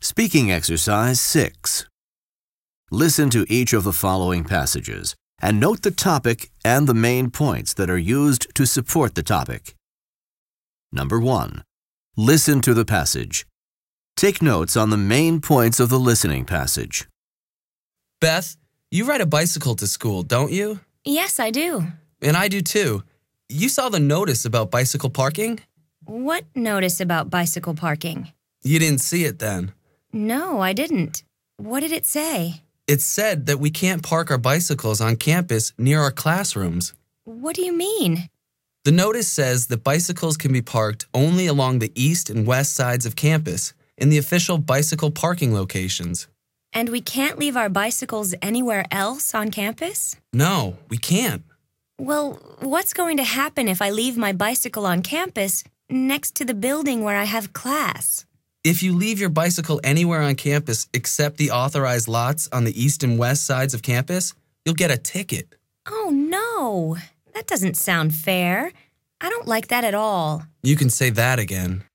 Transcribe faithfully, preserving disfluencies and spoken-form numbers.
Speaking exercise six. Listen to each of the following passages and note the topic and the main points that are used to support the topic. Number one. Listen to the passage. Take notes on the main points of the listening passage. Beth, you ride a bicycle to school, don't you? Yes, I do. And I do too. You saw the notice about bicycle parking? What notice about bicycle parking? You didn't see it then. No, I didn't. What did it say? It said that we can't park our bicycles on campus near our classrooms. What do you mean? The notice says that bicycles can be parked only along the east and west sides of campus in the official bicycle parking locations. And we can't leave our bicycles anywhere else on campus? No, we can't. Well, what's going to happen if I leave my bicycle on campus next to the building where I have class? If you leave your bicycle anywhere on campus except the authorized lots on the east and west sides of campus, you'll get a ticket. Oh, no. That doesn't sound fair. I don't like that at all. You can say that again.